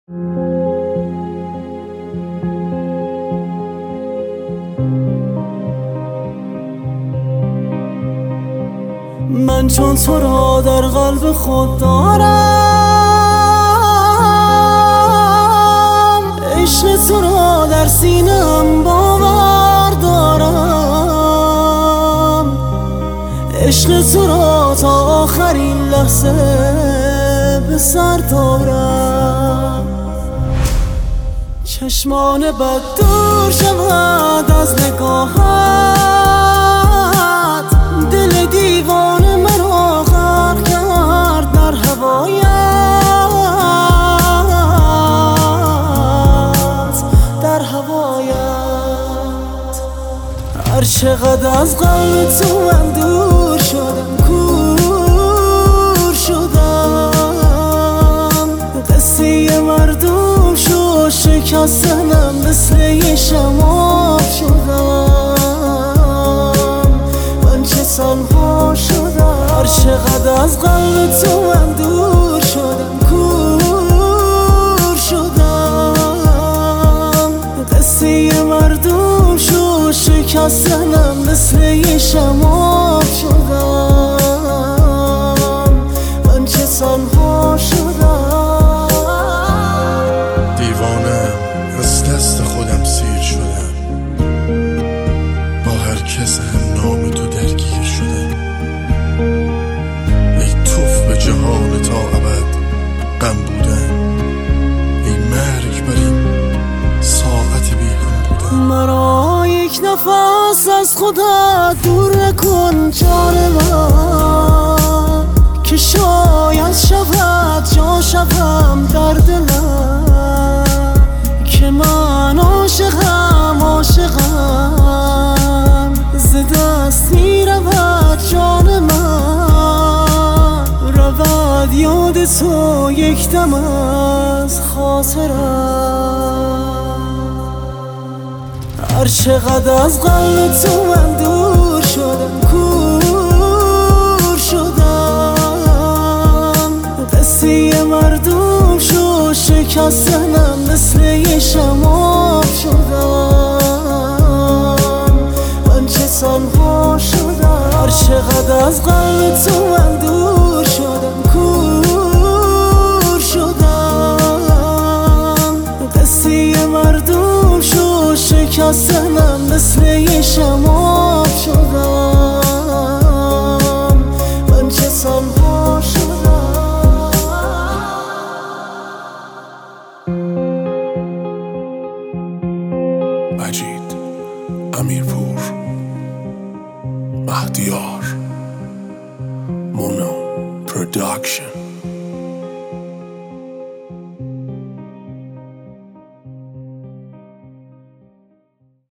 من چون تو را در قلب خود دارم، عشق تو را در سینه‌ام باور دارم، عشق تو را تا آخرین لحظه به سر دارم. چشمان بد دور شود از نگاهت، دل دیوانه مرا غرق کرد در هوایت، در هوایت. هر چقدر از قلب تو من دور شدم، کور شدم، قصه مردم شو شکستنم، مثل یه شمع شدم، من چه تنها شدم. هر چقدر از قلب تو من دور شدم، کور شدم، قصه مردم شو شکستنم، مثل یه شمع شدم، من چه تنها شدم. دیوانه از دست خودم سیر شدم، با هر کس هم نام تو درگیر شدم. ای توف به جهان تا ابد غم بودن، ای مرگ بر این ساعت بی هم بودن. مرا یک نفس از خودت دور نکن جان من، که شاید شود جا شوم در دلم، که من عاشقم عاشقم، ز دست می رود جان من، رود یاد تو یک دم از خاطرم. هر چقدر از قلب تو من دور شدم، کور شدم، قصه مردم شو شکستنم، مثل یه شمع شدم، من چه تنها شدم. هر چقدر از قلب تو من دور شدم، کور شدم، قصه مردم شو شکستنم، مثل یه شمع شدم، من چه تنها شدم. مجید امیرپور، مهدیار، مونو پروداکشن.